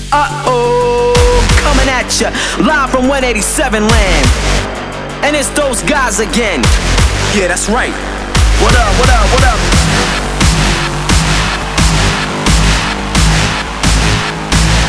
Uh-oh, coming at ya, live from 187 land. And it's those guys again. Yeah, that's right. What up, what up, what up?